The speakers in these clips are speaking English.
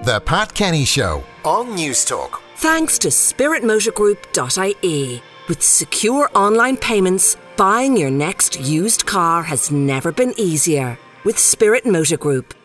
The Pat Kenny Show on News Talk. Thanks to spiritmotorgroup.ie. With secure online payments, buying your next used car has never been easier. With Spirit Motor Group.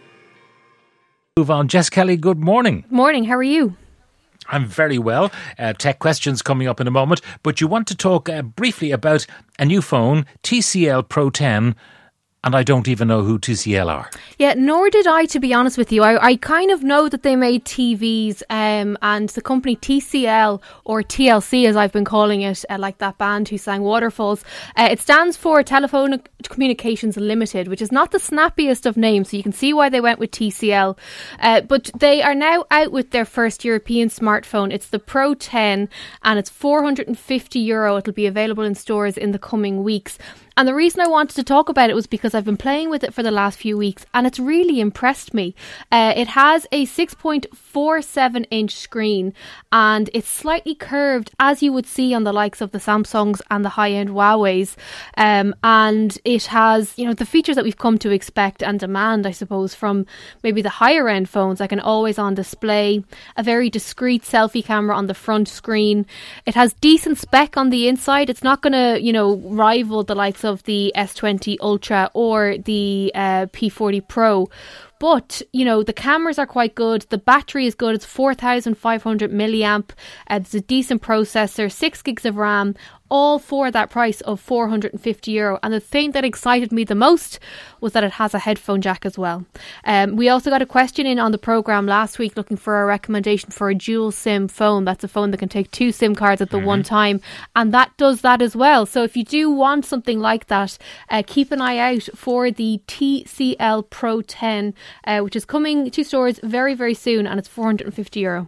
Move on. Jess Kelly, good morning. Morning, how are you? I'm very well. Tech questions coming up in a moment. But you want to talk briefly about a new phone, TCL Pro 10. And I don't even know who TCL are. Yeah, nor did I, to be honest with you. I kind of know that they made TVs and the company TCL, or TLC as I've been calling it, like that band who sang Waterfalls. It stands for Telephone Communications Limited, which is not the snappiest of names, so you can see why they went with TCL. But they are now out with their first European smartphone. It's the Pro 10 and it's €450. It'll be available in stores in the coming weeks. And the reason I wanted to talk about it was because I've been playing with it for the last few weeks and it's really impressed me. It has a 6.47 inch screen and it's slightly curved, as you would see on the likes of the Samsungs and the high-end Huawei's. And it has, you know, the features that we've come to expect and demand, I suppose, from maybe the higher end phones, like an always-on display, a very discreet selfie camera on the front screen. It has decent spec on the inside. It's not going to, you know, rival the likes of the S20 Ultra or the P40 Pro. But, you know, the cameras are quite good. The battery is good. It's 4,500 milliamp. It's a decent processor, 6 gigs of RAM, all for that price of €450. And the thing that excited me the most was that it has a headphone jack as well. We also got a question in on the programme last week looking for a recommendation for a dual SIM phone. That's a phone that can take 2 SIM cards at the one time. And that does that as well. So if you do want something like that, keep an eye out for the TCL Pro 10, which is coming to stores very, very soon. And it's €450.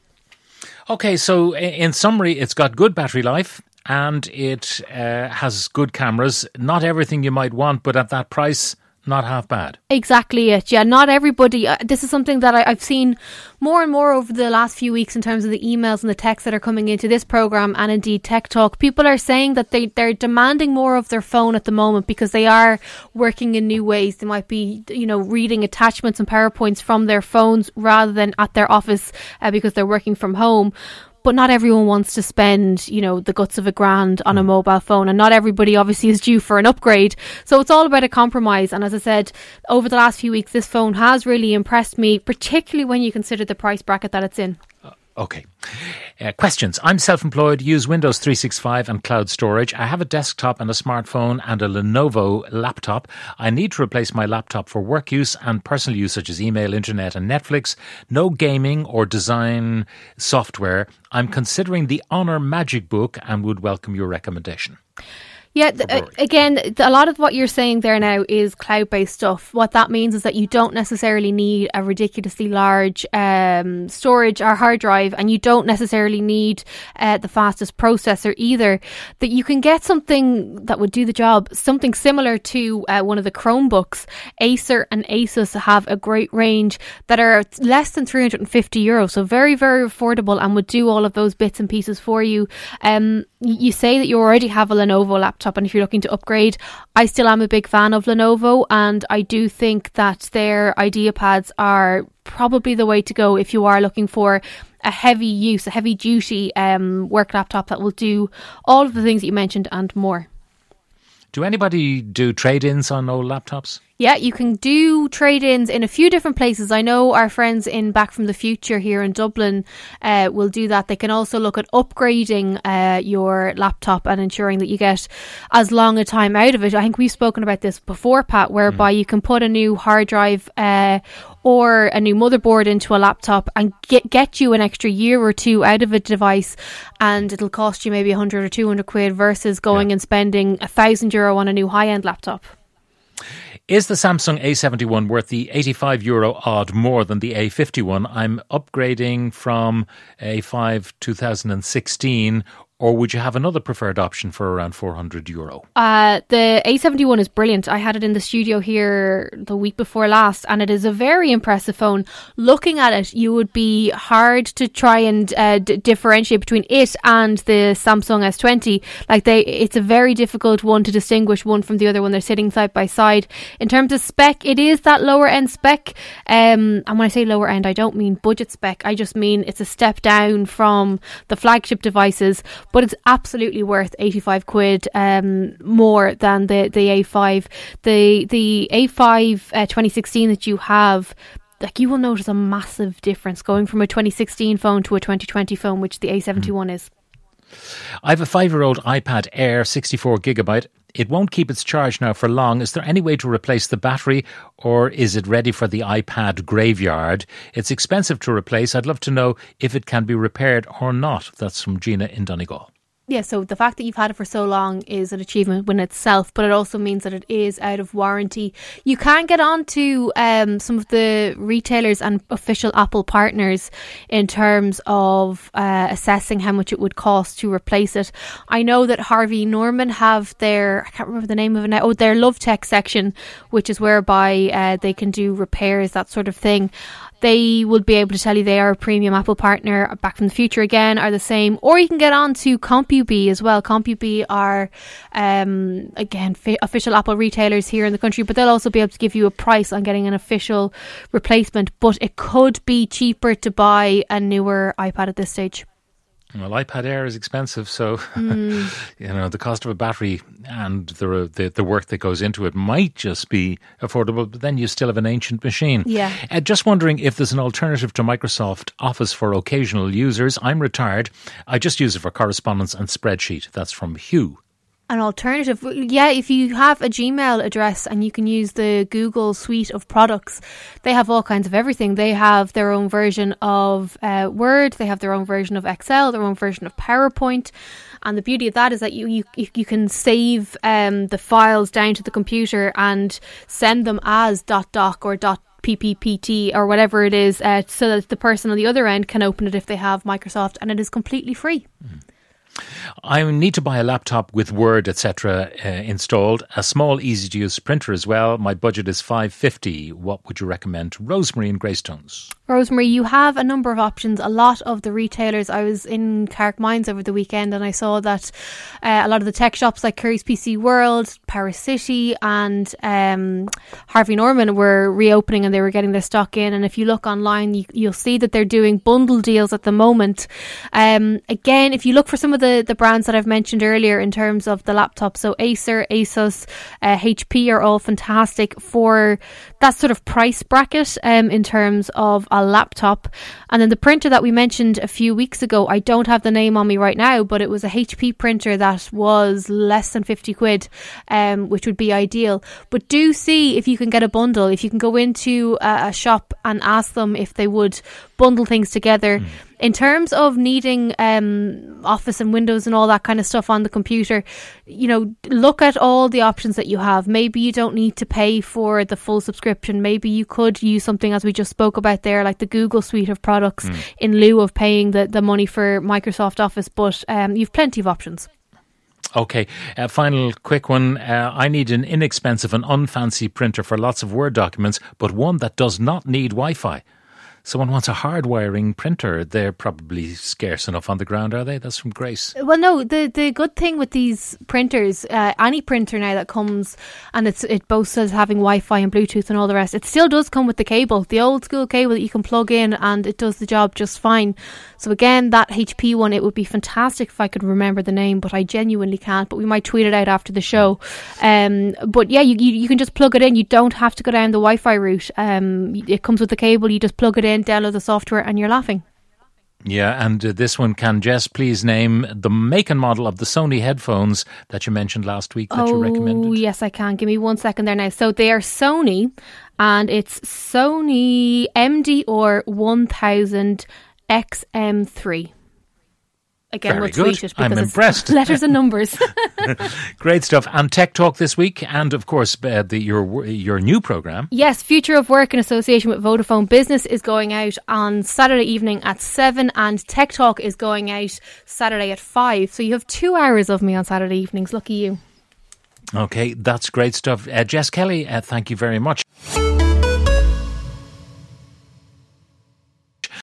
Okay, so in summary, it's got good battery life. And it has good cameras. Not everything you might want, but at that price, not half bad. Exactly it. Yeah, not everybody. This is something that I've seen more and more over the last few weeks in terms of the emails and the texts that are coming into this programme and indeed Tech Talk. People are saying that they're demanding more of their phone at the moment because they are working in new ways. They might be, you know, reading attachments and PowerPoints from their phones rather than at their office because they're working from home. But not everyone wants to spend, you know, the guts of $1,000 on a mobile phone, and not everybody obviously is due for an upgrade. So it's all about a compromise. And as I said, over the last few weeks, this phone has really impressed me, particularly when you consider the price bracket that it's in. Okay. Questions. I'm self-employed, use Windows 365 and cloud storage. I have a desktop and a smartphone and a Lenovo laptop. I need to replace my laptop for work use and personal use such as email, internet and Netflix. No gaming or design software. I'm considering the Honor Magic Book and would welcome your recommendation. Yeah, again, a lot of what you're saying there now is cloud-based stuff. What that means is that you don't necessarily need a ridiculously large storage or hard drive, and you don't necessarily need the fastest processor either. That you can get something that would do the job, something similar to one of the Chromebooks. Acer and Asus have a great range that are less than €350, so very, very affordable and would do all of those bits and pieces for you. You say that you already have a Lenovo laptop, and if you're looking to upgrade, I still am a big fan of Lenovo, and I do think that their IdeaPads are probably the way to go if you are looking for a heavy duty work laptop that will do all of the things that you mentioned and more. Do anybody do trade-ins on old laptops? Yeah, you can do trade-ins in a few different places. I know our friends in Back from the Future here in Dublin will do that. They can also look at upgrading your laptop and ensuring that you get as long a time out of it. I think we've spoken about this before, Pat, whereby you can put a new hard drive or a new motherboard into a laptop and get you an extra year or two out of a device, and it'll cost you maybe 100 or 200 quid versus going and spending €1,000 on a new high-end laptop. Is the Samsung A71 worth the €85 odd more than the A51? I'm upgrading from A5 2016 or would you have another preferred option for around €400? The A71 is brilliant. I had it in the studio here the week before last, and it is a very impressive phone. Looking at it, you would be hard to try and differentiate between it and the Samsung S20. It's a very difficult one to distinguish one from the other when they're sitting side by side. In terms of spec, it is that lower end spec. And when I say lower end, I don't mean budget spec. I just mean it's a step down from the flagship devices, but it's absolutely worth 85 quid more than the A5. The A5 2016 that you have, you will notice a massive difference going from a 2016 phone to a 2020 phone, which the A71 is. I have a 5-year-old iPad Air 64GB. It won't keep its charge now for long. Is there any way to replace the battery, or is it ready for the iPad graveyard? It's expensive to replace. I'd love to know if it can be repaired or not. That's from Gina in Donegal. Yeah, so the fact that you've had it for so long is an achievement in itself, but it also means that it is out of warranty. You can get on to some of the retailers and official Apple partners in terms of assessing how much it would cost to replace it. I know that Harvey Norman have their, I can't remember the name of it now, their Love Tech section, which is whereby they can do repairs, that sort of thing. They would be able to tell you they are a premium Apple partner. Back from the Future again are the same. Or you can get on to CompuBee as well. CompuBee are, again, official Apple retailers here in the country, but they'll also be able to give you a price on getting an official replacement. But it could be cheaper to buy a newer iPad at this stage. Well, iPad Air is expensive, so the cost of a battery and the work that goes into it might just be affordable, but then you still have an ancient machine. Yeah. Just wondering if there's an alternative to Microsoft Office for occasional users. I'm retired. I just use it for correspondence and spreadsheet. That's from Hugh. An alternative, yeah, if you have a Gmail address and you can use the Google suite of products, they have all kinds of everything. They have their own version of Word, they have their own version of Excel, their own version of PowerPoint. And the beauty of that is that you can save the files down to the computer and send them as .doc or .ppt or whatever it is, so that the person on the other end can open it if they have Microsoft, and it is completely free. I need to buy a laptop with Word, etc. Installed. A small, easy-to-use printer as well. My budget is $550. What would you recommend? Rosemary and Greystones. Rosemary, you have a number of options. A lot of the retailers, I was in Carrick Mines over the weekend and I saw that a lot of the tech shops like Curry's PC World, Power City and Harvey Norman were reopening and they were getting their stock in. And if you look online, you'll see that they're doing bundle deals at the moment. Again, if you look for some of the brands that I've mentioned earlier in terms of the laptop, so Acer, Asus, HP are all fantastic for that sort of price bracket in terms of a laptop. And then the printer that we mentioned a few weeks ago, I don't have the name on me right now, but it was a HP printer that was less than 50 quid, which would be ideal. But do see if you can get a bundle, if you can go into a shop and ask them if they would bundle things together. In terms of needing Office and Windows and all that kind of stuff on the computer, look at all the options that you have. Maybe you don't need to pay for the full subscription. Maybe you could use something, as we just spoke about there, like the Google suite of products in lieu of paying the money for Microsoft Office. But you've plenty of options. Okay, final quick one. I need an inexpensive and unfancy printer for lots of Word documents, but one that does not need Wi-Fi. Someone wants a hard-wiring printer. They're probably scarce enough on the ground, are they? That's from Grace. Well, no, the good thing with these printers, any printer now that comes and it boasts as having Wi-Fi and Bluetooth and all the rest, it still does come with the cable, the old school cable that you can plug in, and it does the job just fine. So again, that HP one, it would be fantastic if I could remember the name, but I genuinely can't. But we might tweet it out after the show. But yeah, you can just plug it in. You don't have to go down the Wi-Fi route. It comes with the cable. You just plug it in, download the software, and you're laughing. Yeah, and this one, can Jess please name the make and model of the Sony headphones that you mentioned last week that you recommended? Oh, yes, I can. Give me 1 second there now. So they are Sony, and it's Sony MDR 1000 XM3. again, Very we'll good. tweet it because I'm it's impressed. letters and numbers. Great stuff. And Tech Talk this week, and of course your new programme. Yes, Future of Work in association with Vodafone Business is going out on Saturday evening at 7, and Tech Talk is going out Saturday at 5. So you have 2 hours of me on Saturday evenings. Lucky you. Okay, that's great stuff. Jess Kelly, thank you very much.